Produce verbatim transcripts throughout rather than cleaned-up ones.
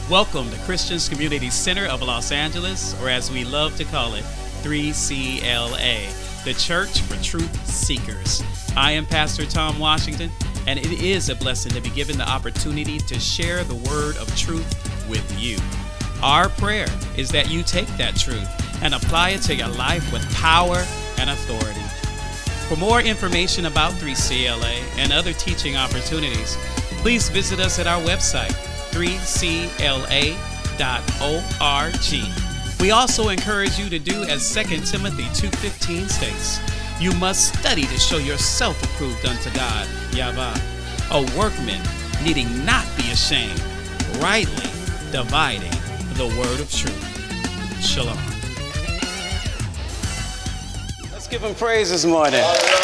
Welcome to Christians Community Center of Los Angeles, or as we love to call it, three C L A, the Church for Truth Seekers. I am Pastor Tom Washington, and it is a blessing to be given the opportunity to share the word of truth with you. Our prayer is that you take that truth and apply it to your life with power and authority. For more information about three C L A and other teaching opportunities, please visit us at our website, three C L A dot org. We also encourage you to do as Second Timothy two fifteen states. You must study to show yourself approved unto God, Yahweh, a workman needing not be ashamed, rightly dividing the word of truth. Shalom. Let's give him praise this morning.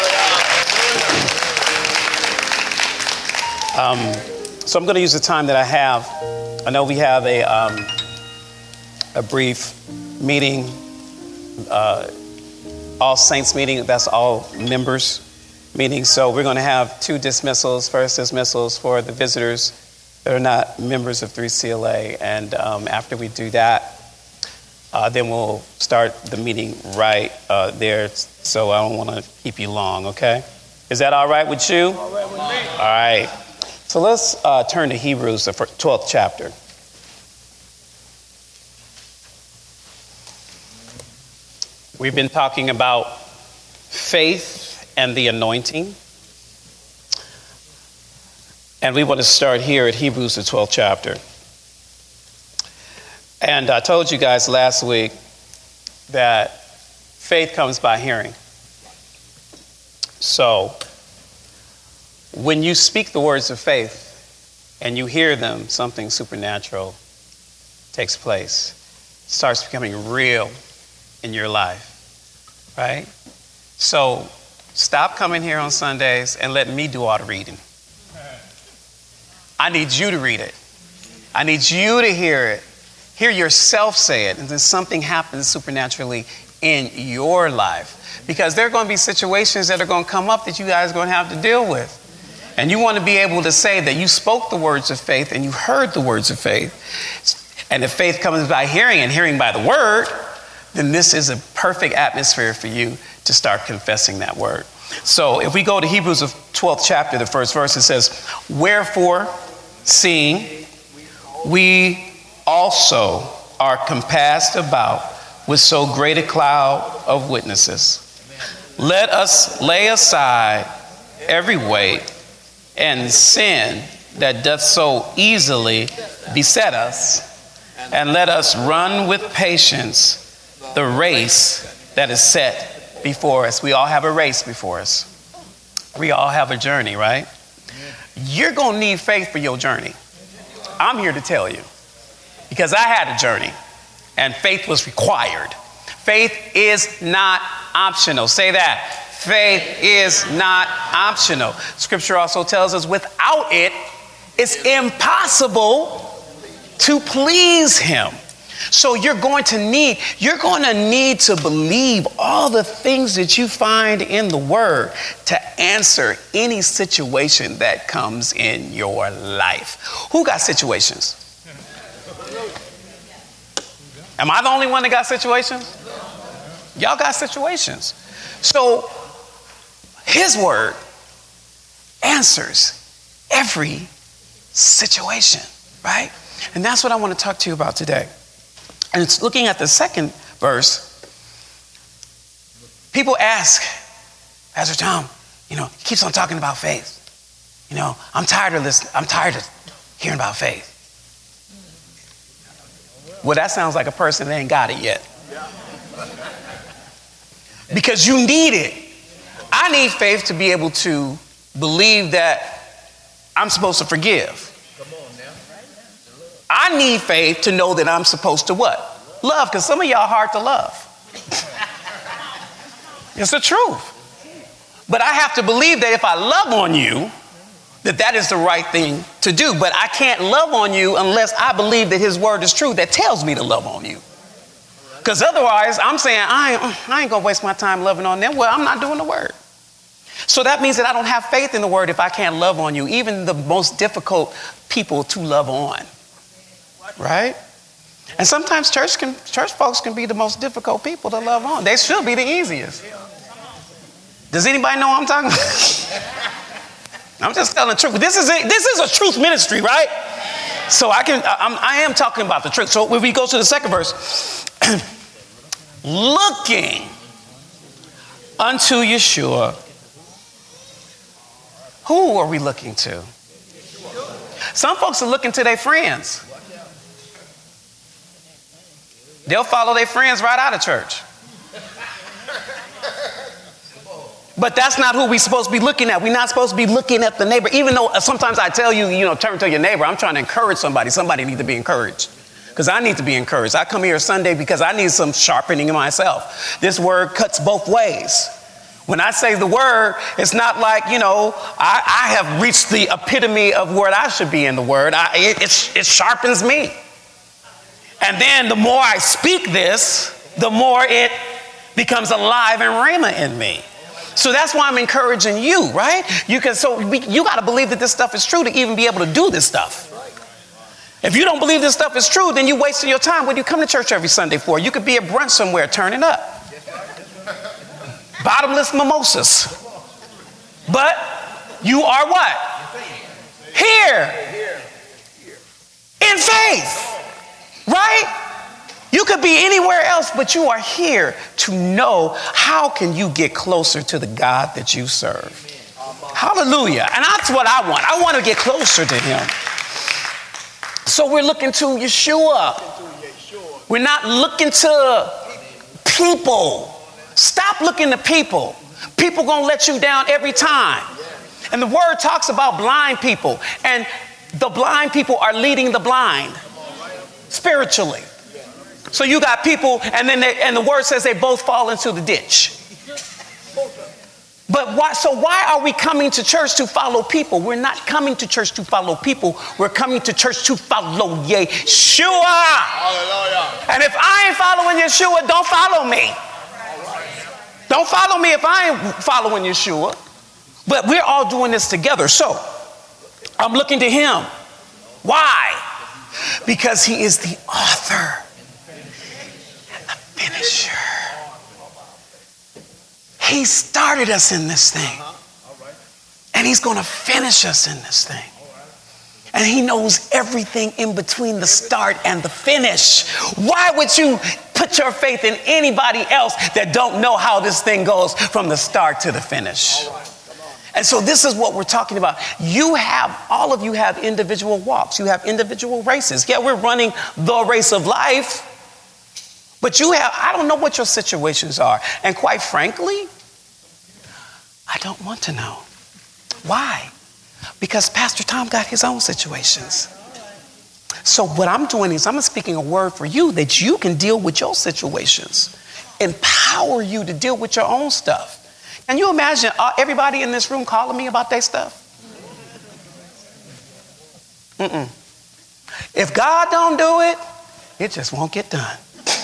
Um, so I'm going to use the time that I have. I know we have a um, a brief meeting, uh, all saints meeting. That's all members meeting. So we're going to have two dismissals. First dismissals for the visitors that are not members of three C L A, and um, after we do that, uh, then we'll start the meeting right uh, there. So I don't want to keep you long. Okay? Is that all right with you? All right with me. All right. So let's uh, turn to Hebrews, the twelfth chapter. We've been talking about faith and the anointing. And we want to start here at Hebrews, the twelfth chapter. And I told you guys last week that faith comes by hearing. So when you speak the words of faith and you hear them, something supernatural takes place. It starts becoming real in your life, right? So stop coming here on Sundays and let me do all the reading. I need you to read it. I need you to hear it. Hear yourself say it, and then something happens supernaturally in your life. Because there are going to be situations that are going to come up that you guys are going to have to deal with. And you want to be able to say that you spoke the words of faith and you heard the words of faith. And if faith comes by hearing and hearing by the word, then this is a perfect atmosphere for you to start confessing that word. So if we go to Hebrews, the twelfth chapter, the first verse, it says, "Wherefore, seeing we also are compassed about with so great a cloud of witnesses, let us lay aside every weight and sin that doth so easily beset us, and let us run with patience the race that is set before us." We all have a race before us. We all have a journey, right? You're going to need faith for your journey. I'm here to tell you, because I had a journey and faith was required. Faith is not optional. Say that. Faith is not optional. Scripture also tells us without it, it's impossible to please him. So you're going to need, you're going to need to believe all the things that you find in the word to answer any situation that comes in your life. Who got situations? Am I the only one that got situations? Y'all got situations. So his word answers every situation, right? And that's what I want to talk to you about today. And it's looking at the second verse. People ask, Pastor Tom, you know, he keeps on talking about faith. You know, I'm tired of this. I'm tired of hearing about faith. Well, that sounds like a person that ain't got it yet. Because you need it. I need faith to be able to believe that I'm supposed to forgive. I need faith to know that I'm supposed to what? Love, because some of y'all hard to love. It's the truth. But I have to believe that if I love on you, that that is the right thing to do. But I can't love on you unless I believe that his word is true that tells me to love on you. Because otherwise, I'm saying, I ain't, I ain't going to waste my time loving on them. Well, I'm not doing the word. So that means that I don't have faith in the word if I can't love on you, even the most difficult people to love on. Right? And sometimes church can, church folks can be the most difficult people to love on. They should be the easiest. Does anybody know what I'm talking about? I'm just telling the truth. This is a, this is a truth ministry, right? So I can I'm, I am talking about the truth. So when we go to the second verse, looking unto Yeshua. Who are we looking to? Some folks are looking to their friends. They'll follow their friends right out of church. But that's not who we're supposed to be looking at. We're not supposed to be looking at the neighbor. Even though sometimes I tell you, you know, turn to your neighbor. I'm trying to encourage somebody. Somebody needs to be encouraged. Because I need to be encouraged. I come here Sunday because I need some sharpening in myself. This word cuts both ways. When I say the word, it's not like, you know, I, I have reached the epitome of where I should be in the word. I, it, it, it sharpens me. And then the more I speak this, the more it becomes alive and rhema in me. So that's why I'm encouraging you, right? You can, so we, you got to believe that this stuff is true to even be able to do this stuff. If you don't believe this stuff is true, then you're wasting your time. What do you come to church every Sunday for? You could be at brunch somewhere turning up. Bottomless mimosas. But you are what? Here. In faith. Right? You could be anywhere else, but you are here to know how can you get closer to the God that you serve. Hallelujah. And that's what I want. I want to get closer to him. So we're looking to Yeshua. We're not looking to people. Stop looking to people. People gonna let you down every time. And the word talks about blind people. And the blind people are leading the blind spiritually. So you got people, and then they, and the word says they both fall into the ditch. But why? So why are we coming to church to follow people? We're not coming to church to follow people. We're coming to church to follow Yeshua. Hallelujah. And if I ain't following Yeshua, don't follow me. Don't follow me if I ain't following Yeshua. But we're all doing this together. So I'm looking to him. Why? Because he is the author. Finisher. He started us in this thing. And he's going to finish us in this thing. And he knows everything in between the start and the finish. Why would you put your faith in anybody else that don't know how this thing goes from the start to the finish? And so this is what we're talking about. You have, all of you have individual walks. You have individual races. Yeah, we're running the race of life. But you have, I don't know what your situations are. And quite frankly, I don't want to know. Why? Because Pastor Tom got his own situations. So what I'm doing is I'm speaking a word for you that you can deal with your situations. Empower you to deal with your own stuff. Can you imagine uh, everybody in this room calling me about their stuff? Mm-mm. If God don't do it, it just won't get done.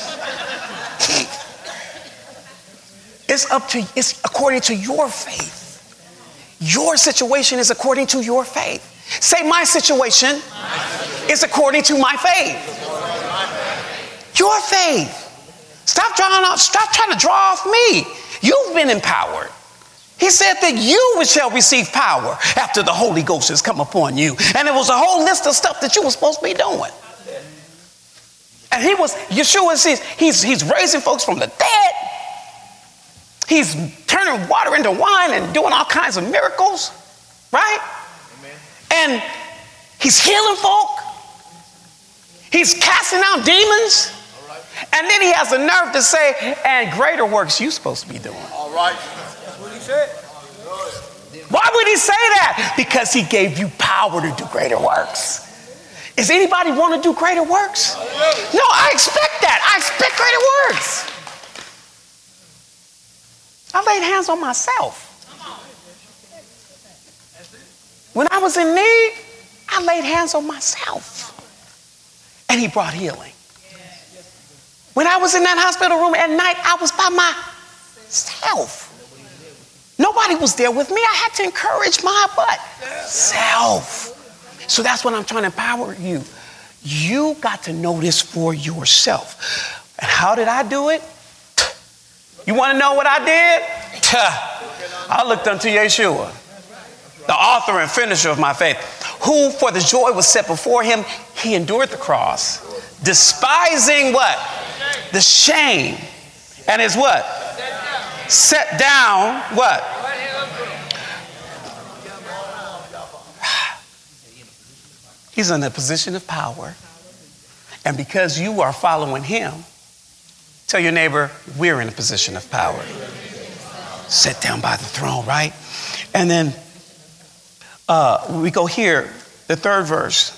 It's up to, it's according to your faith. Your situation is according to your faith. Say, my situation, my situation is according to my faith. Your faith. Stop drawing off, stop trying to draw off me. You've been empowered. He said that you shall receive power after the Holy Ghost has come upon you. And it was a whole list of stuff that you were supposed to be doing. And he was, Yeshua says, he's, he's raising folks from the dead. He's turning water into wine and doing all kinds of miracles, right? Amen. And he's healing folk. He's casting out demons. All right. And then he has the nerve to say, and greater works you're supposed to be doing. All right. That's what he said. Why would he say that? Because he gave you power to do greater works. Does anybody want to do greater works? No, I expect that. I expect greater works. I laid hands on myself. When I was in need, I laid hands on myself. And he brought healing. When I was in that hospital room at night, I was by myself. Nobody was there with me. I had to encourage my butt. Self. So that's what I'm trying to empower you. You got to know this for yourself. And how did I do it? You want to know what I did? I looked unto Yeshua, the author and finisher of my faith, who for the joy was set before him, he endured the cross, despising what? The shame. And is what? Set down what? He's in a position of power. And because you are following him, tell your neighbor, we're in a position of power. Set down by the throne, right? And then uh, we go here, the third verse.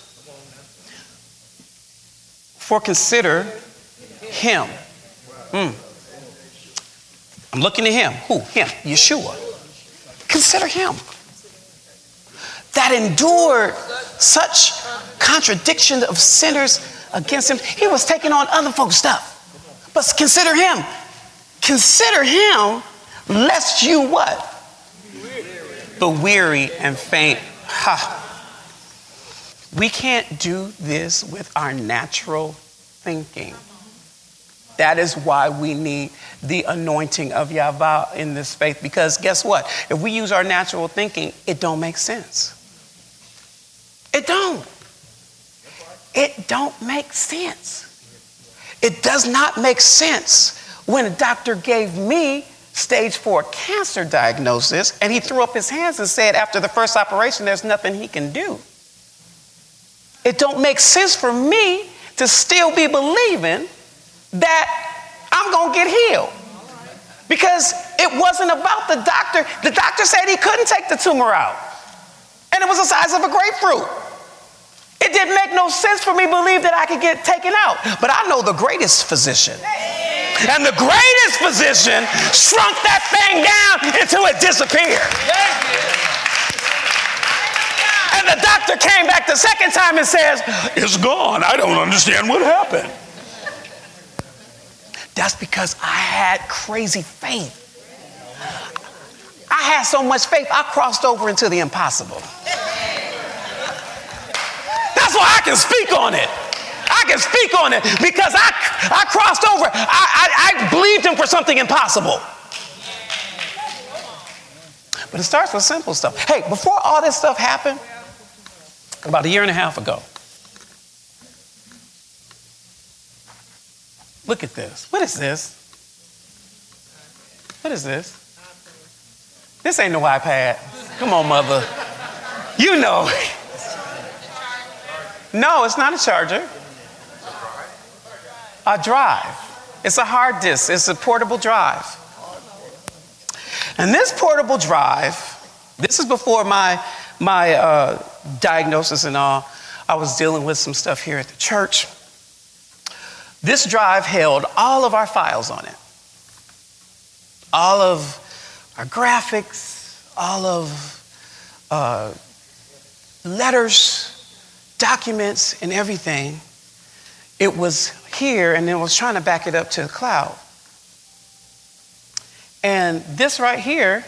For consider him. Mm. I'm looking at him. Who? Him. Yeshua. Consider him. That endured such contradiction of sinners against him. He was taking on other folks' stuff. But consider him. Consider him, lest you what? The weary and faint. Ha. We can't do this with our natural thinking. That is why we need the anointing of Yahweh in this faith. Because guess what? If we use our natural thinking, it don't make sense. It don't. It don't make sense. It does not make sense when a doctor gave me stage four cancer diagnosis and he threw up his hands and said after the first operation there's nothing he can do. It don't make sense for me to still be believing that I'm going to get healed. Because it wasn't about the doctor. The doctor said he couldn't take the tumor out. And it was the size of a grapefruit. It didn't make no sense for me to believe that I could get taken out. But I know the greatest physician. And the greatest physician shrunk that thing down until it disappeared. And the doctor came back the second time and says, it's gone. I don't understand what happened. That's because I had crazy faith. I had so much faith, I crossed over into the impossible. That's why I can speak on it. I can speak on it because I, I crossed over. I, I, I believed him for something impossible. But it starts with simple stuff. Hey, before all this stuff happened, about a year and a half ago, look at this. What is this? What is this? This ain't no iPad. Come on, mother. You know. No, it's not a charger. A drive. It's a hard disk. It's a portable drive. And this portable drive, this is before my, my uh, diagnosis and all. I was dealing with some stuff here at the church. This drive held all of our files on it. All of our graphics, all of uh, letters, documents, and everything. It was here, and then I was trying to back it up to the cloud. And this right here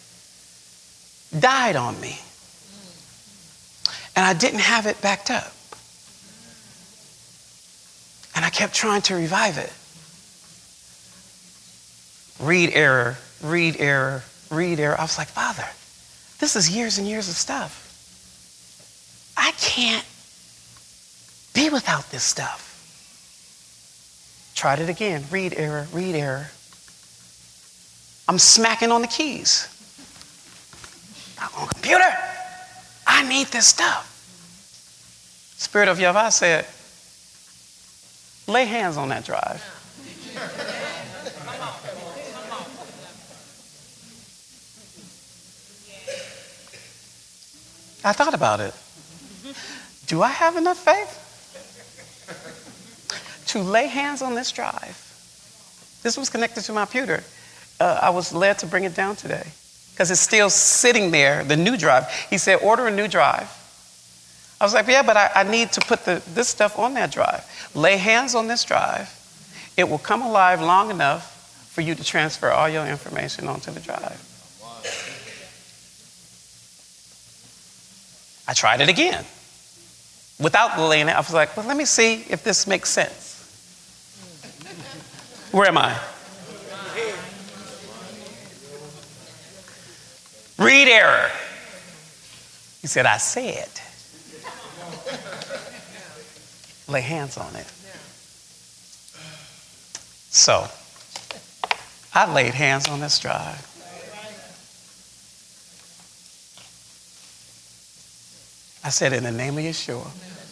died on me. And I didn't have it backed up. And I kept trying to revive it. Read error, read error, read error. I was like, Father, this is years and years of stuff. I can't be without this stuff. Tried it again. Read error, read error. I'm smacking on the keys. On computer, I need this stuff. Spirit of Yahweh said, lay hands on that drive. I thought about it. Do I have enough faith to lay hands on this drive? This was connected to my computer. Uh, I was led to bring it down today because it's still sitting there, the new drive. He said, order a new drive. I was like, yeah, but I, I need to put the, this stuff on that drive. Lay hands on this drive. It will come alive long enough for you to transfer all your information onto the drive. I tried it again. without laying it, I was like, well, let me see if this makes sense. Where am I? Read error. He said, I said, lay hands on it. So, I laid hands on this drive. I said, in the name of Yeshua,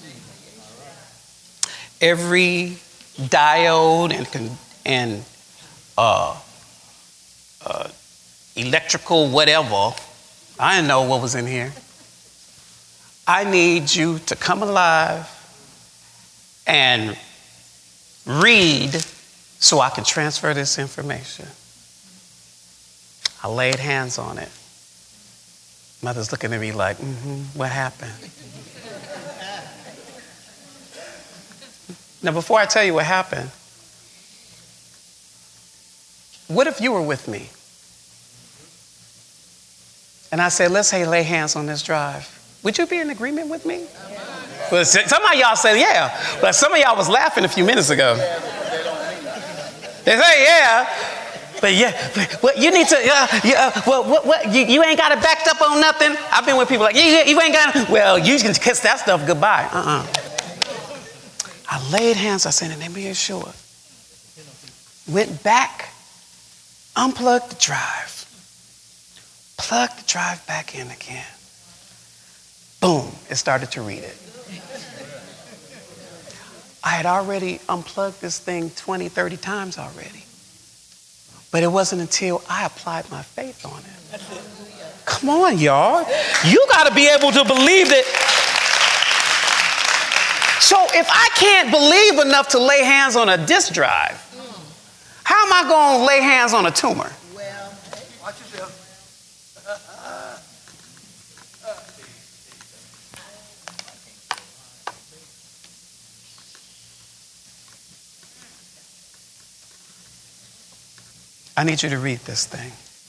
every diode and, and uh, uh, electrical whatever, I didn't know what was in here. I need you to come alive and read so I can transfer this information. I laid hands on it. Mother's looking at me like, mm-hmm, what happened? Now, before I tell you what happened, what if you were with me? And I said, let's hey, lay hands on this drive. Would you be in agreement with me? Well, some of y'all said, yeah. But some of y'all was laughing a few minutes ago. They say, yeah. But yeah, but, well, you need to, uh, yeah, well, what, what, you, you ain't got it backed up on nothing. I've been with people like, yeah, you ain't got it. Well, you can kiss that stuff goodbye. Uh-uh. I laid hands. I said, in the name of Yeshua. Went back, unplugged the drive, plugged the drive back in again. Boom, it started to read it. I had already unplugged this thing twenty, thirty times already. But it wasn't until I applied my faith on it. Come on, y'all. You got to be able to believe it. So if I can't believe enough to lay hands on a disk drive, how am I going to lay hands on a tumor? Well, watch yourself. I need you to read this thing.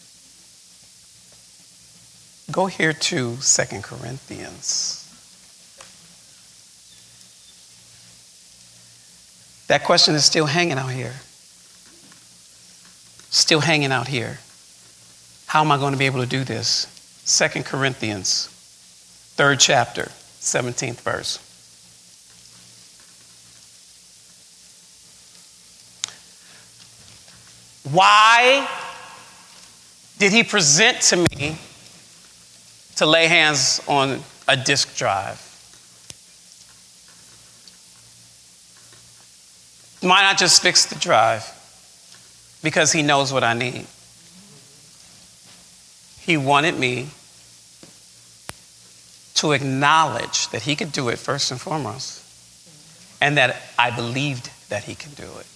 Go here to Second Corinthians. That question is still hanging out here. Still hanging out here. How am I going to be able to do this? Second Corinthians, third chapter, seventeenth verse. Why did he present to me to lay hands on a disk drive? Why not just fix the drive? Because he knows what I need. He wanted me to acknowledge that he could do it first and foremost, and that I believed that he could do it.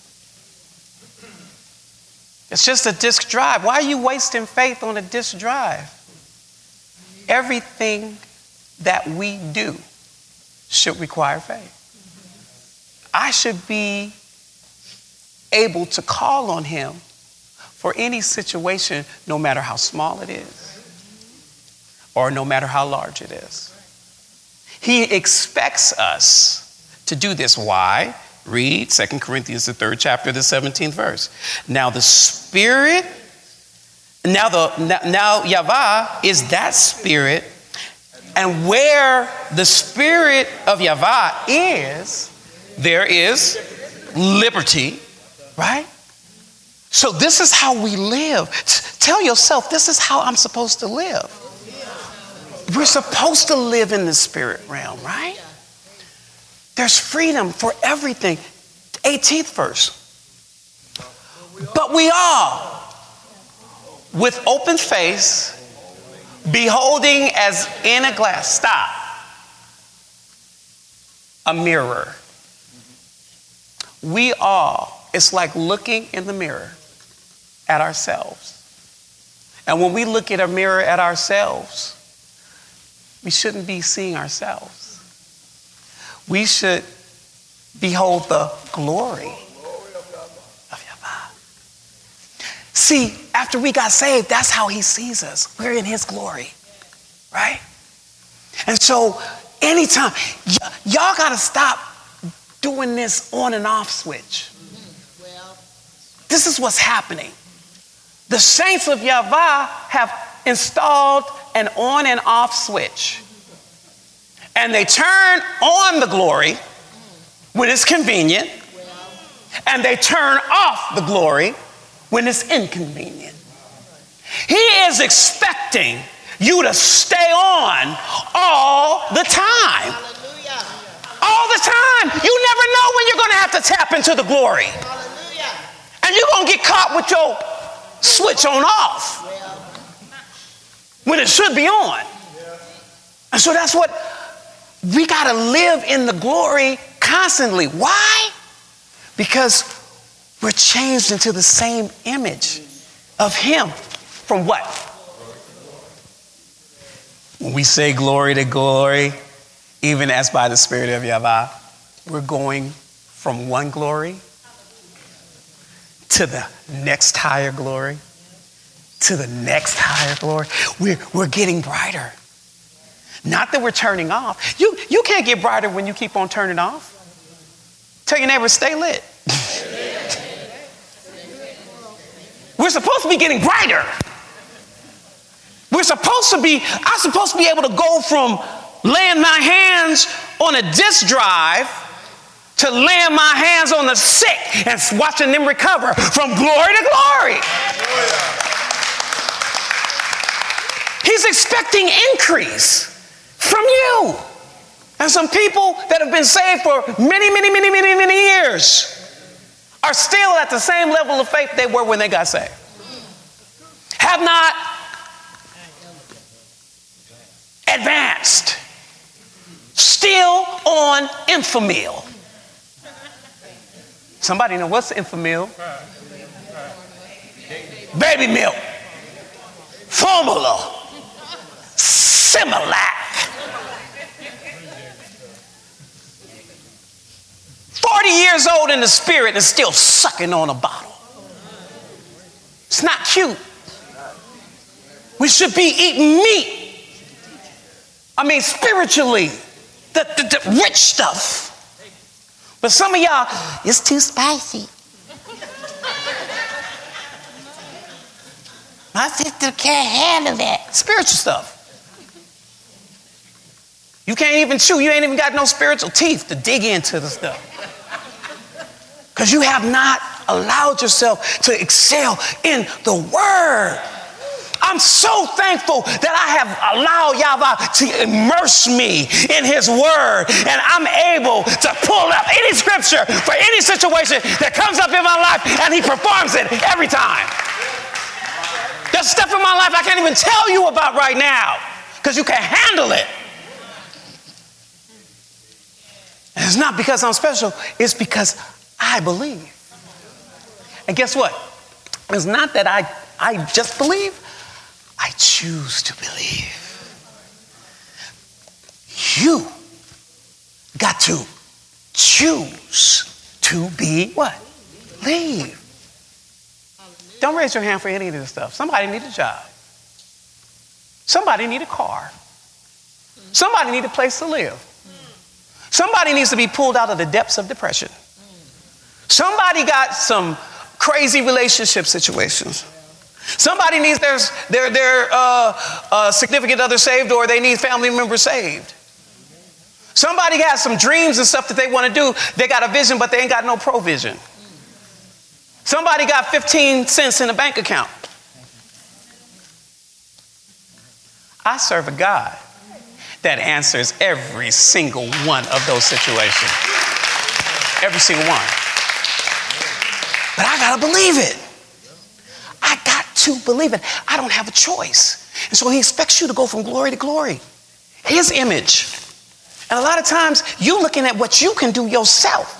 It's just a disk drive. Why are you wasting faith on a disk drive? Everything that we do should require faith. I should be able to call on him for any situation, no matter how small it is, or no matter how large it is. He expects us to do this. Why? Read Second Corinthians, the third chapter, the seventeenth verse. Now the Spirit, now the now, now Yahweh is that Spirit, and where the Spirit of Yahweh is, there is liberty, right? So this is how we live. Tell yourself, this is how I'm supposed to live. We're supposed to live in the spirit realm, right? There's freedom for everything. eighteenth verse. But we all, with open face, beholding as in a glass. Stop. A mirror. We all, it's like looking in the mirror at ourselves. And when we look at a mirror at ourselves, we shouldn't be seeing ourselves. We should behold the glory of Yahweh. See, after we got saved, that's how he sees us. We're in his glory, right? And so anytime, y- y'all got to stop doing this on and off switch. Well, This is what's happening. The saints of Yahweh have installed an on and off switch. And they turn on the glory when it's convenient, and they turn off the glory when it's inconvenient. He is expecting you to stay on all the time. hallelujah. All the time. You never know when you're going to have to tap into the glory. Hallelujah. And you're going to get caught with your switch on off when it should be on. And so that's what we got to live in, the glory constantly. Why? Because we're changed into the same image of him. From what? When we say glory to glory, even as by the Spirit of Yahweh, we're going from one glory to the next higher glory, to the next higher glory. We're, we're getting brighter. Not that we're turning off. You, you can't get brighter when you keep on turning off. Tell your neighbor, stay lit. We're supposed to be getting brighter. We're supposed to be, I'm supposed to be able to go from laying my hands on a disk drive to laying my hands on the sick and watching them recover from glory to glory. He's expecting increase from you. And some people that have been saved for many, many, many, many, many years are still at the same level of faith they were when they got saved. Have not advanced. Still on Enfamil. Somebody know what's Enfamil? Baby milk. Formula. Similac. forty years old in the spirit and still sucking on a bottle. It's not cute. We should be eating meat. I mean, spiritually, the, the, the rich stuff. But some of y'all, it's too spicy. My sister can't handle that. Spiritual stuff. You can't even chew. You ain't even got no spiritual teeth to dig into the stuff. Because you have not allowed yourself to excel in the word. I'm so thankful that I have allowed Yahweh to immerse me in his word. And I'm able to pull up any scripture for any situation that comes up in my life, and he performs it every time. There's stuff in my life I can't even tell you about right now because you can't handle it. And it's not because I'm special. It's because I believe. And guess what? It's not that I, I just believe. I choose to believe. You got to choose to be what? Believe. Don't raise your hand for any of this stuff. Somebody need a job. Somebody need a car. Somebody need a place to live. Somebody needs to be pulled out of the depths of depression. Somebody got some crazy relationship situations. Somebody needs their, their, their uh, uh, significant other saved, or they need family members saved. Somebody got some dreams and stuff that they want to do. They got a vision, but they ain't got no provision. Somebody got fifteen cents in a bank account. I serve a God that answers every single one of those situations. Every single one. But I got to believe it. I got to believe it. I don't have a choice. And so he expects you to go from glory to glory. His image. And a lot of times you looking at what you can do yourself.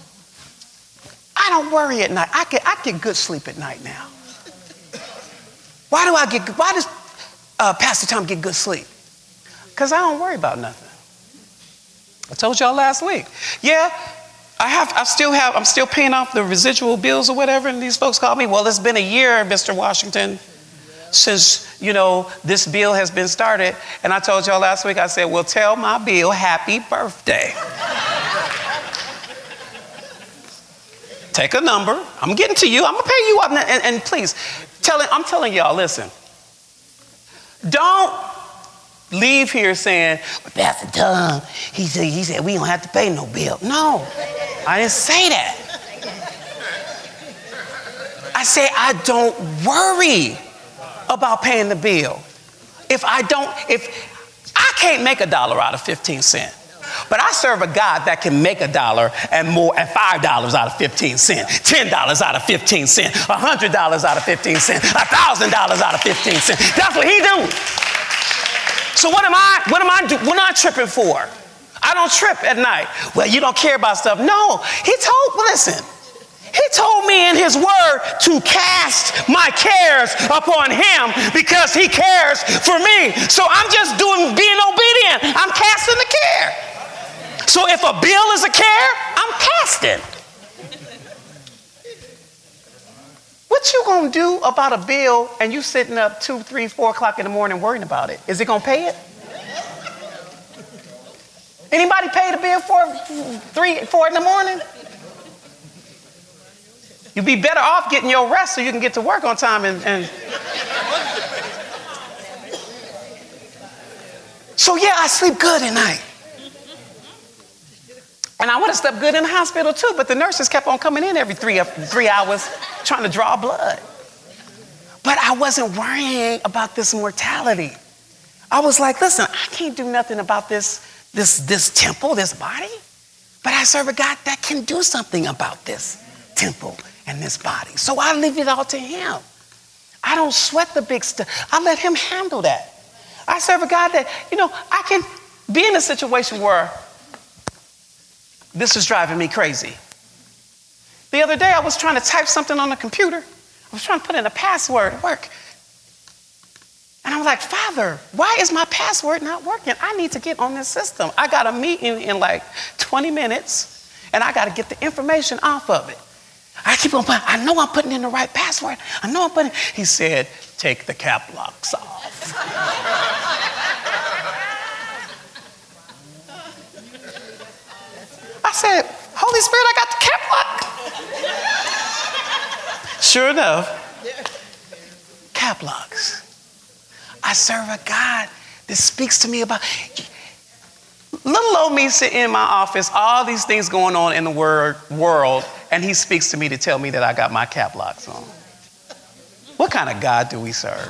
I don't worry at night. I get, I get good sleep at night now. Why do I get, why does uh, Pastor Tom get good sleep? Because I don't worry about nothing. I told y'all last week. Yeah, I have, I still have, I'm still paying off the residual bills or whatever. And these folks call me, well, it's been a year, Mister Washington. since, you know, this bill has been started. And I told y'all last week, I said, well, tell my bill happy birthday. Take a number. I'm getting to you. I'm going to pay you up. And, and please, tell it, I'm telling y'all, listen. Don't leave here saying, well, Pastor Tom, he said, he said we don't have to pay no bill. No, I didn't say that. I say I don't worry about paying the bill. If I don't, if I can't make a dollar out of fifteen cents, but I serve a God that can make a dollar and more, and five dollars out of fifteen cents, ten dollars out of fifteen cents, one hundred dollars out of fifteen cents, one thousand dollars out of fifteen cents. That's what he do. So what am I, what am I, do, what am I tripping for? I don't trip at night. Well, you don't care about stuff. No, he told, listen, he told me in his word to cast my cares upon him because he cares for me. So I'm just doing, being obedient. I'm casting the care. So if a bill is a care, I'm casting. What you gonna do about a bill and you sitting up two, three, four o'clock in the morning worrying about it? Is it gonna pay it? Anybody pay the bill for three, four in the morning? You'd be better off getting your rest so you can get to work on time and, and... So yeah, I sleep good at night. And I would have slept good in the hospital too, but the nurses kept on coming in every three, three hours trying to draw blood. But I wasn't worrying about this mortality. I was like, listen, I can't do nothing about this, this, this temple, this body, but I serve a God that can do something about this temple and this body. So I leave it all to him. I don't sweat the big stuff. I let him handle that. I serve a God that, you know, I can be in a situation where this is driving me crazy. The other day, I was trying to type something on the computer. I was trying to put in a password at work. And I was like, Father, why is my password not working? I need to get on this system. I got a meeting in like twenty minutes, and I got to get the information off of it. I keep on putting, I know I'm putting in the right password. I know I'm putting, he said, take the cap locks off. I said, Holy Spirit, I got the cap lock. Sure enough, cap locks. I serve a God that speaks to me about, little old me sitting in my office, all these things going on in the word, world, and he speaks to me to tell me that I got my cap locks on. What kind of God do we serve?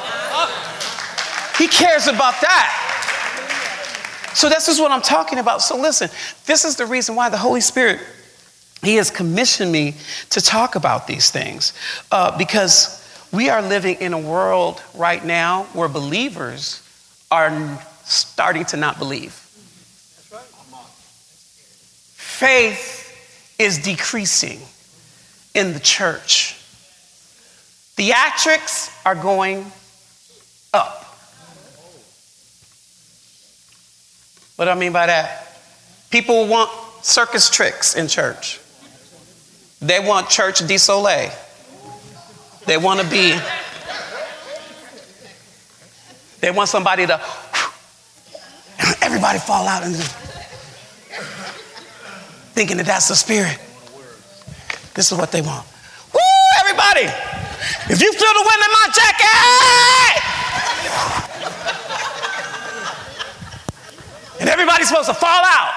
He cares about that. So this is what I'm talking about. So listen, this is the reason why the Holy Spirit, he has commissioned me to talk about these things. Uh, because we are living in a world right now where believers are starting to not believe. Faith is decreasing in the church. Theatrics are going up. What do I mean by that? People want circus tricks in church. They want church de soleil. They want to be, they want somebody to, everybody fall out and just, thinking that that's the spirit. This is what they want. Woo, everybody. If you feel the wind in my jacket, and everybody's supposed to fall out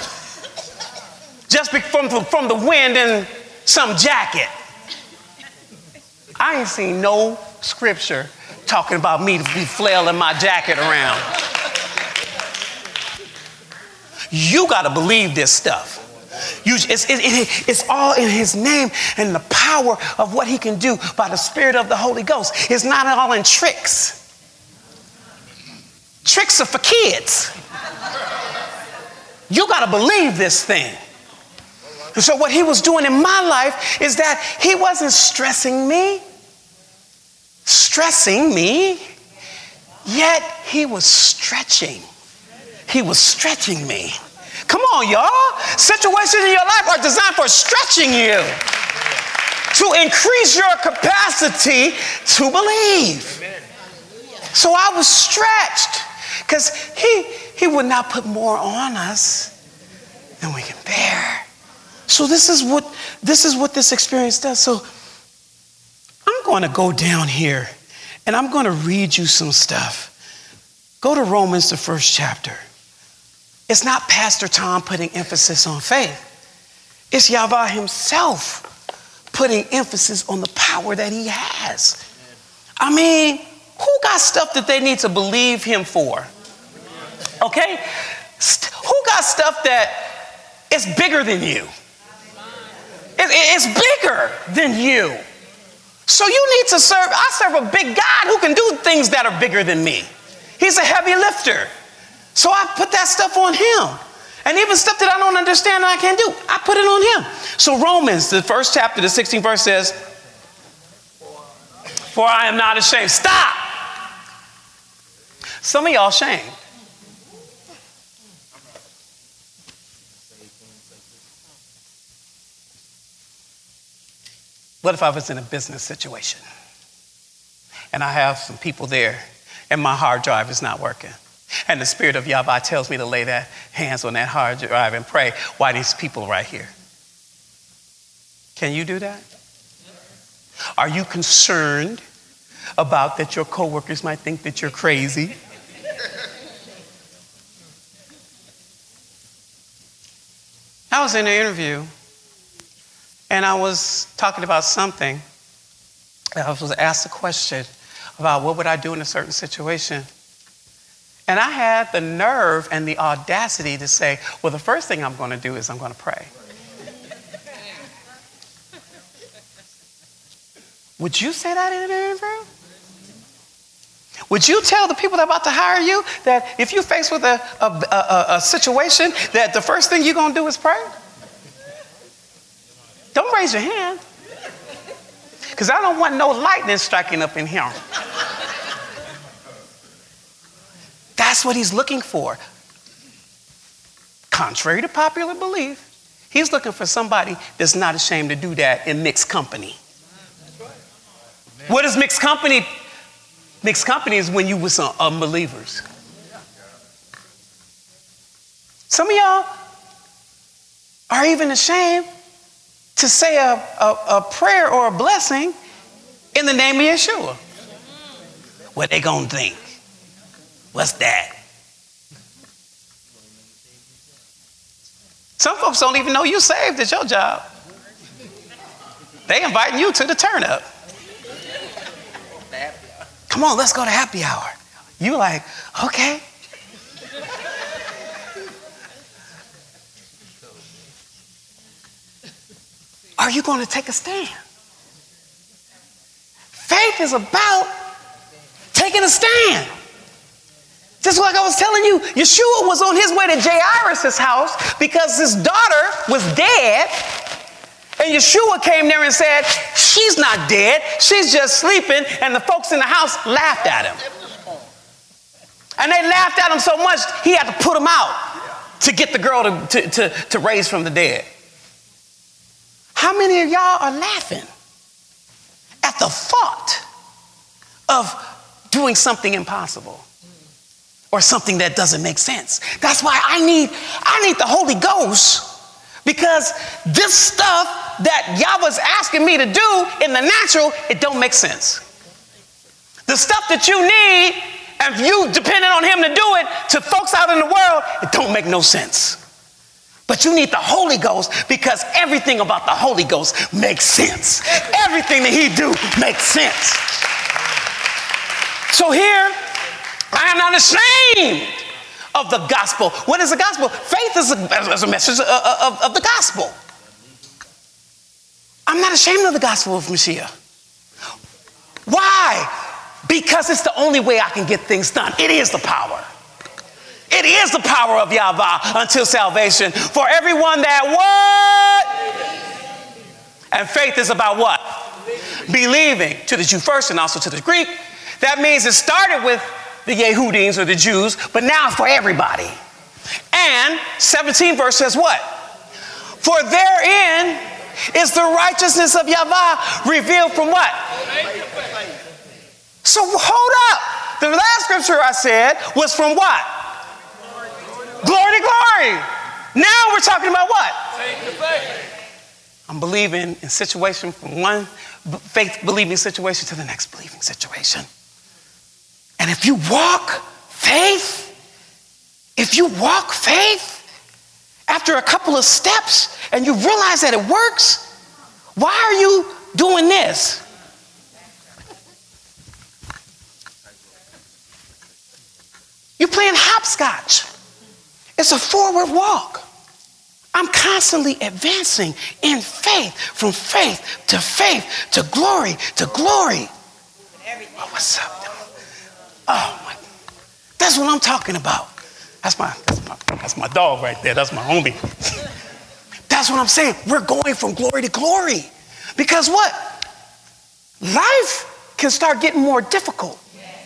just from, from the wind in some jacket. I ain't seen no scripture talking about me to be flailing my jacket around. You got to believe this stuff. You, it's, it, it, it's all in his name and the power of what he can do by the Spirit of the Holy Ghost. It's not all in tricks. Tricks are for kids. You got to believe this thing. And so what he was doing in my life is that he wasn't stressing me, stressing me, yet he was stretching. He was stretching me. Come on, y'all. Situations in your life are designed for stretching you to increase your capacity to believe. Amen. So I was stretched because he, he would not put more on us than we can bear. So this is what this is what this experience does. So I'm going to go down here and I'm going to read you some stuff. Go to Romans, the first chapter. It's not Pastor Tom putting emphasis on faith. It's Yahweh himself putting emphasis on the power that he has. I mean, who got stuff that they need to believe him for? Okay? Who got stuff that is bigger than you? It's bigger than you. So you need to serve. I serve a big God who can do things that are bigger than me. He's a heavy lifter. So I put that stuff on him. And even stuff that I don't understand and I can't do, I put it on him. So Romans, the first chapter, the sixteenth verse says, for I am not ashamed. Stop. Some of y'all ashamed. What if I was in a business situation and I have some people there and my hard drive is not working? And the Spirit of Yahweh tells me to lay that hands on that hard drive and pray, why these people right here? Can you do that? Are you concerned about that your coworkers might think that you're crazy? I was in an interview and I was talking about something. I was asked a question about what would I do in a certain situation. And I had the nerve and the audacity to say, well, the first thing I'm going to do is I'm going to pray. Would you say that in an interview? Would you tell the people that are about to hire you that if you're faced with a, a, a, a situation that the first thing you're going to do is pray? Don't raise your hand. Because I don't want no lightning striking up in here. That's what he's looking for. Contrary to popular belief, he's looking for somebody that's not ashamed to do that in mixed company. What is mixed company? Mixed company is when you with some unbelievers. Some of y'all are even ashamed to say a, a, a prayer or a blessing in the name of Yeshua. What they gonna think? What's that? Some folks don't even know you saved at your job. They inviting you to the turn up. Come on, let's go to happy hour. You like, okay. Are you going to take a stand? Faith is about taking a stand. Just like I was telling you, Yeshua was on his way to Jairus' house because his daughter was dead. And Yeshua came there and said, she's not dead, she's just sleeping. And the folks in the house laughed at him. And they laughed at him so much, he had to put them out to get the girl to, to, to, to raise from the dead. How many of y'all are laughing at the thought of doing something impossible or something that doesn't make sense? That's why I need, I need the Holy Ghost, because this stuff that Yahweh's asking me to do in the natural, it don't make sense. The stuff that you need, and if you depending on him to do it, to folks out in the world, it don't make no sense. But you need the Holy Ghost because everything about the Holy Ghost makes sense. Everything that he do makes sense. So here, I am not ashamed of the gospel. What is the gospel? Faith is a, is a message of, of, of the gospel. I'm not ashamed of the gospel of Mashiach. Why? Because it's the only way I can get things done. It is the power. It is the power of Yahweh until salvation for everyone that what? And faith is about what? Believing. To the Jew first and also to the Greek. That means it started with the Yehudins or the Jews, but now for everybody. And seventeen verse says what? For therein is the righteousness of Yahweh revealed from what? So hold up. the last scripture I said was from what? Glory to glory. Now we're talking about what? Faith to faith. I'm believing in situation from one faith believing situation to the next believing situation. And if you walk faith, if you walk faith, after a couple of steps and you realize that it works, why are you doing this? You're playing hopscotch. It's a forward walk. I'm constantly advancing in faith, from faith to faith to glory to glory. Oh, what's up? Oh, my. That's what I'm talking about. That's my, that's my, that's my dog right there. That's my homie. That's what I'm saying. We're going from glory to glory. Because what? Life can start getting more difficult.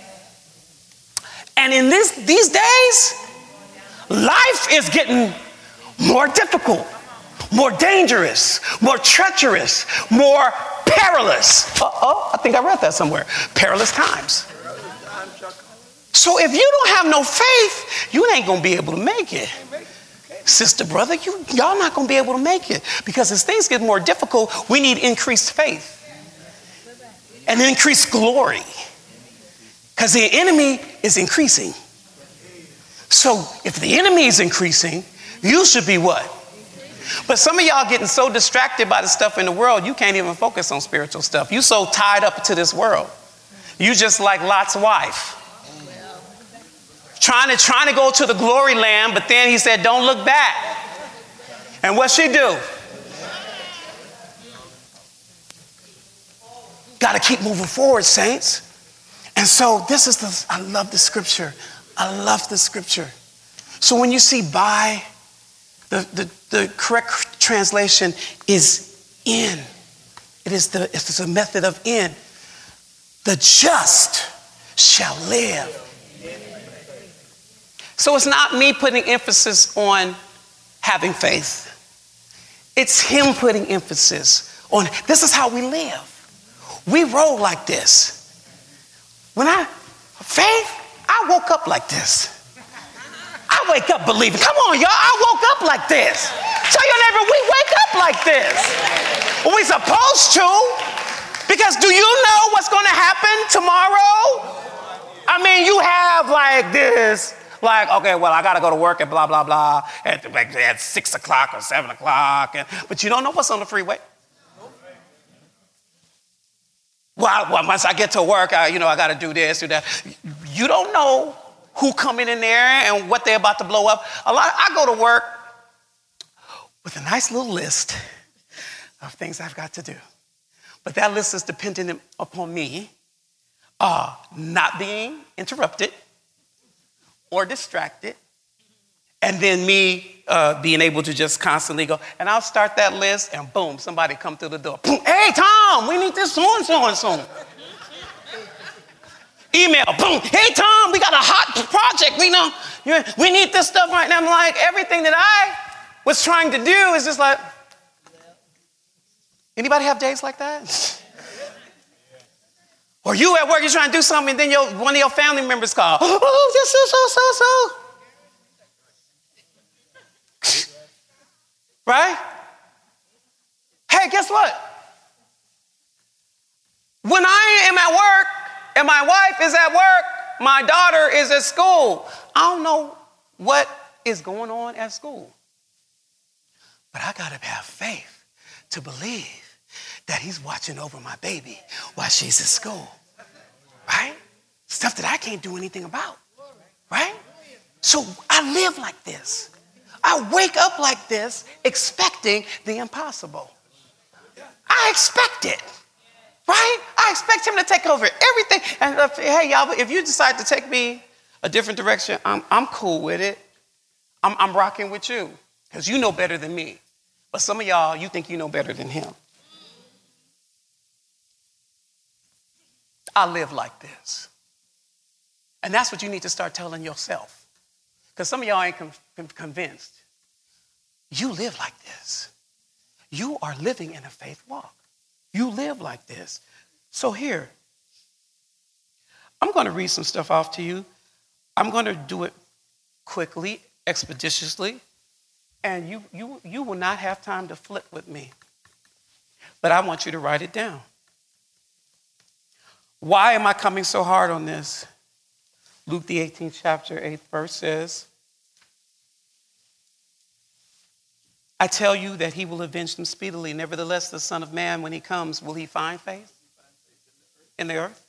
And in this, these days, life is getting more difficult, more dangerous, more treacherous, more perilous. Uh-oh, I think I read that somewhere. Perilous times. So if you don't have no faith, you ain't going to be able to make it. Sister, brother, you, y'all not going to be able to make it. Because as things get more difficult, we need increased faith and increased glory. Because the enemy is increasing. So if the enemy is increasing, you should be what? But some of y'all getting so distracted by the stuff in the world, you can't even focus on spiritual stuff. You so tied up to this world. You just like Lot's wife. Trying to, trying to go to the glory land, but then he said, don't look back. And what'd she do? Got to keep moving forward, saints. And so this is the, I love the scripture. I love the scripture. So when you see by, the, the, the correct translation is in. It is the, it's a method of in. The just shall live. So it's not me putting emphasis on having faith. It's him putting emphasis on, this is how we live. We roll like this. When I, faith, I woke up like this. I wake up believing. Come on, y'all, I woke up like this. Tell your neighbor, we wake up like this. We supposed to, because do you know what's going to happen tomorrow? I mean, you have like this. Like, okay, well, I got to go to work at blah, blah, blah, at, at six o'clock or seven o'clock. And, but you don't know what's on the freeway. Well, well once I get to work, I, you know, I got to do this, do that. You don't know who coming in there and what they're about to blow up. A lot. I go to work with a nice little list of things I've got to do. But that list is dependent upon me uh, not being interrupted or distracted, and then me uh, being able to just constantly go, and I'll start that list, and boom, somebody come through the door. Boom, hey, Tom, we need this so and so and so. Email, boom, hey, Tom, we got a hot project. We know we need this stuff right now. I'm like, everything that I was trying to do is just like, anybody have days like that? Or you at work, you're trying to do something, and then your, one of your family members call. Oh, this is so, so, so. Right? Hey, guess what? When I am at work, and my wife is at work, my daughter is at school, I don't know what is going on at school. But I got to have faith to believe that he's watching over my baby while she's at school, right? Stuff that I can't do anything about, right? So I live like this. I wake up like this expecting the impossible. I expect it, right? I expect him to take over everything. And if, hey, y'all, if you decide to take me a different direction, I'm, I'm cool with it. I'm, I'm rocking with you because you know better than me. But some of y'all, you think you know better than him. I live like this. And that's what you need to start telling yourself. Because some of y'all ain't con- con- convinced. You live like this. You are living in a faith walk. You live like this. So here, I'm going to read some stuff off to you. I'm going to do it quickly, expeditiously, and you, you, you will not have time to flip with me. But I want you to write it down. Why am I coming so hard on this? Luke, the eighteenth chapter, eighth verse says, I tell you that he will avenge them speedily. Nevertheless, the Son of Man, when he comes, will he find faith in the earth?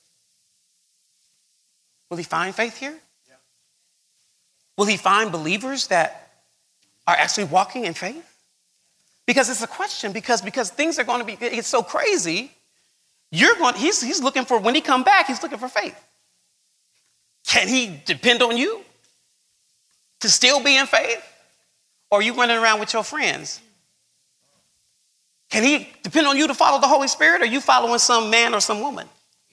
Will he find faith here? Yeah. Will he find believers that are actually walking in faith? Because it's a question, because, because things are going to be, it's so crazy. You're going, he's, he's looking for, when he come back, he's looking for faith. Can he depend on you to still be in faith? Or are you running around with your friends? Can he depend on you to follow the Holy Spirit, or are you following some man or some woman?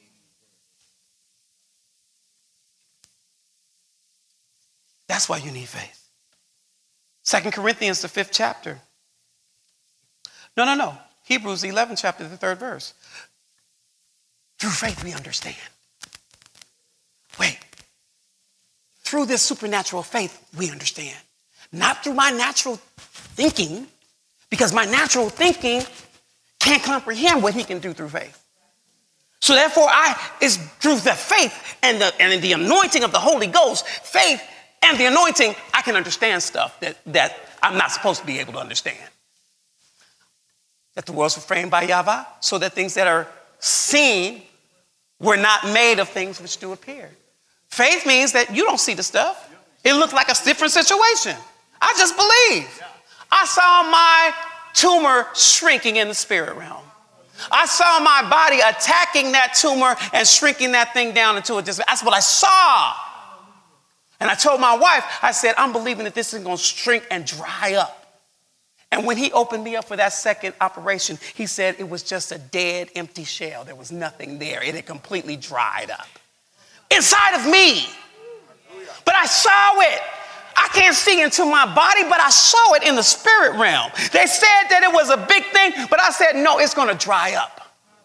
That's why you need faith. Second Corinthians, the fifth chapter. No, no, no. Hebrews, the eleventh chapter, the third verse. Through faith we understand. Wait. Through this supernatural faith we understand. Not through my natural thinking, because my natural thinking can't comprehend what he can do through faith. So therefore, I it's through the faith and the and the anointing of the Holy Ghost, faith and the anointing, I can understand stuff that, that I'm not supposed to be able to understand. That the worlds were framed by Yahweh, so that things that are seen were not made of things which do appear. Faith means that you don't see the stuff. It looked like a different situation. I just believe. I saw my tumor shrinking in the spirit realm. I saw my body attacking that tumor and shrinking that thing down into a disc. That's what I saw. And I told my wife, I said, I'm believing that this is going to shrink and dry up. And when he opened me up for that second operation, he said it was just a dead, empty shell. There was nothing there. It had completely dried up inside of me. But I saw it. I can't see into my body, but I saw it in the spirit realm. They said that it was a big thing, but I said, no, it's going to dry up.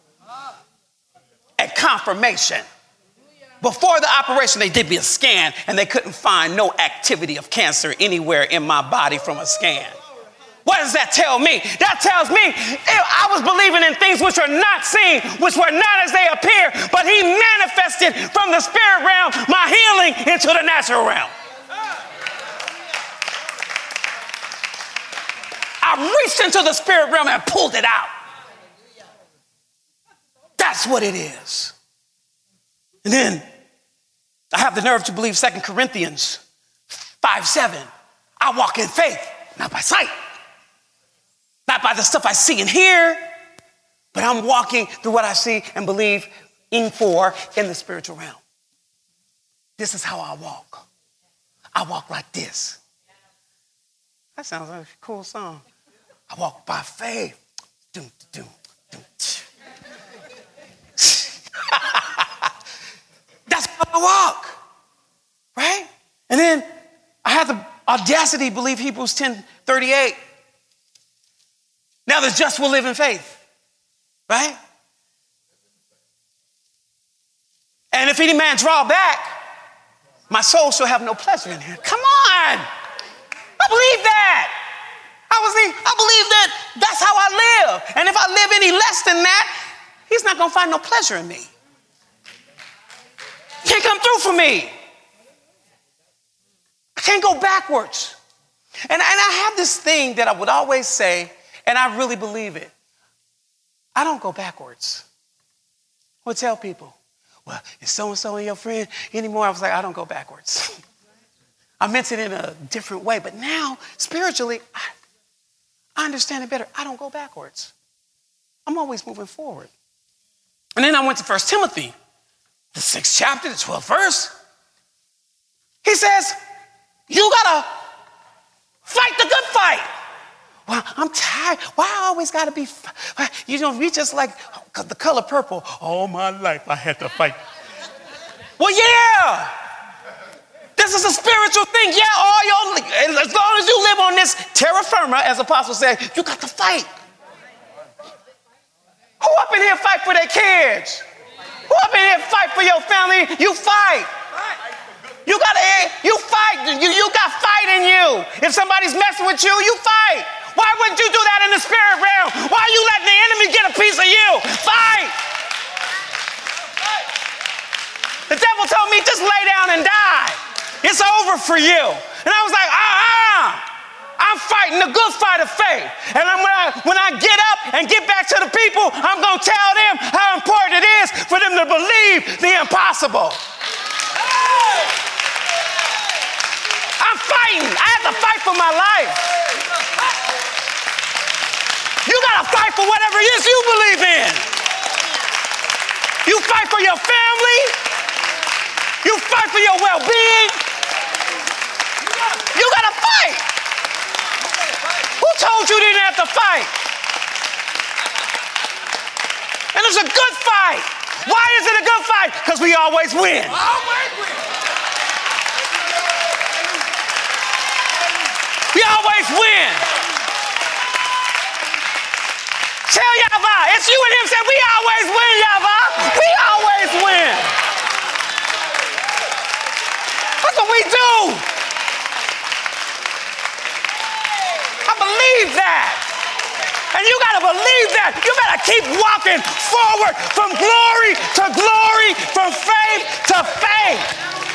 At confirmation. Before the operation, they did me a scan, and they couldn't find no activity of cancer anywhere in my body from a scan. What does that tell me? That tells me I was believing in things which are not seen, which were not as they appear, but he manifested from the spirit realm my healing into the natural realm. I reached into the spirit realm and pulled it out. That's what it is. And then I have the nerve to believe Second Corinthians five seven. I walk in faith, not by sight. Not by the stuff I see and hear, but I'm walking through what I see and believe in for in the spiritual realm. This is how I walk. I walk like this. That sounds like a cool song. I walk by faith. Doom, doom, doom. That's how I walk, right? And then I have the audacity to believe Hebrews ten thirty-eight. Now the just will live in faith, right? And if any man draw back, my soul shall have no pleasure in him. Come on. I believe that. I, was, I believe that that's how I live. And if I live any less than that, he's not going to find no pleasure in me. Can't come through for me. I can't go backwards. And, and I have this thing that I would always say, and I really believe it. I don't go backwards. I would tell people, well, is so-and-so your friend anymore? I was like, I don't go backwards. I meant it in a different way, but now, spiritually, I, I understand it better. I don't go backwards. I'm always moving forward. And then I went to First Timothy, the sixth chapter, the twelfth verse. He says, you gotta fight the good fight. Well, I'm tired. Why I always got to be, you know, we just like the color purple. All my life I had to fight. Well, yeah. This is a spiritual thing. Yeah, all your, as long as you live on this terra firma, as Apostle said, you got to fight. Who up in here fight for their kids? Who up in here fight for your family? You fight. You gotta, you fight. You, you got fight in you. If somebody's messing with you, you fight. Why wouldn't you do that in the spirit realm? Why are you letting the enemy get a piece of you? Fight. The devil told me, just lay down and die. It's over for you. And I was like, uh-uh. I'm fighting the good fight of faith. And I'm, when, I, when I get up and get back to the people, I'm going to tell them how important it is for them to believe the impossible. I'm fighting. I have to fight for my life. You got to fight for whatever it is you believe in. You fight for your family. You fight for your well-being. You got to fight. Who told you you didn't have to fight? And it's a good fight. Why is it a good fight? Because we always win. Always win. We always win. Tell Yahweh, it's you and him said, we always win, Yahweh. We always win. That's what we do. I believe that. And you got to believe that. You better keep walking forward from glory to glory, from faith to faith.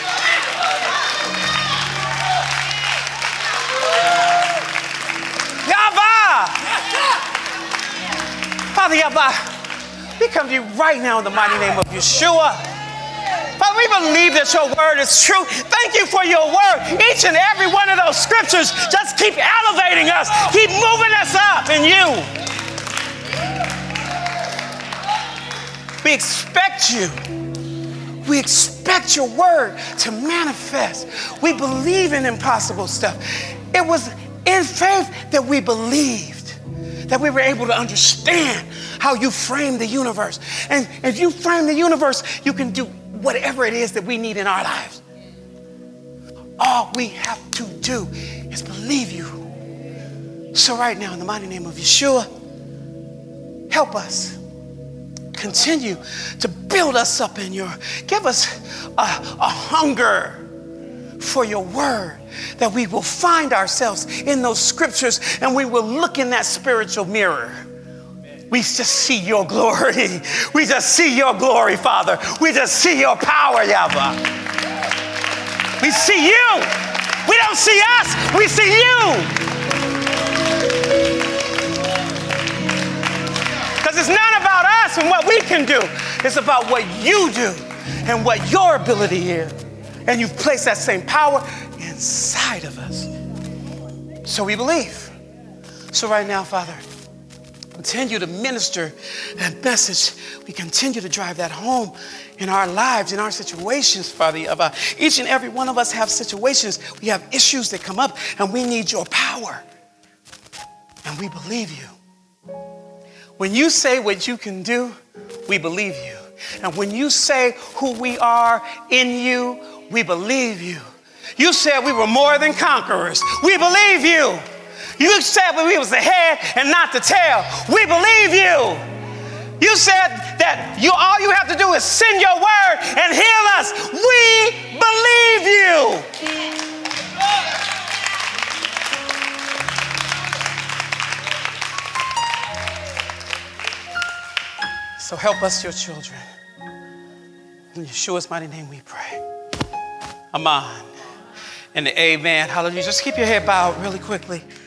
Yahweh. Father Yahweh, we come to you right now in the mighty name of Yeshua. Father, we believe that your word is true. Thank you for your word. Each and every one of those scriptures just keep elevating us, keep moving us up in you. We expect you. We expect your word to manifest. We believe in impossible stuff. It was in faith that we believed, that we were able to understand how you framed the universe. And if you frame the universe, you can do whatever it is that we need in our lives. All we have to do is believe you. So right now, in the mighty name of Yeshua, help us. Continue to build us up in your, give us a, a hunger for your word, that we will find ourselves in those scriptures and we will look in that spiritual mirror. We just see your glory. We just see your glory, Father. We just see your power, Yahweh. We see you. We don't see us. We see you. Because it's not about us and what we can do. It's about what you do and what your ability is. And you've placed that same power inside of us. So we believe. So right now, Father, continue to minister that message. We continue to drive that home in our lives, in our situations, Father. About each and every one of us have situations. We have issues that come up and we need your power. And we believe you. When you say what you can do, we believe you. And when you say who we are in you, we believe you. You said we were more than conquerors. We believe you. You said we was the head and not the tail. We believe you. You said that you all you have to do is send your word and heal us. We believe you. So help us, your children. In Yeshua's mighty name we pray. Amen. And amen. Hallelujah. Just keep your head bowed really quickly.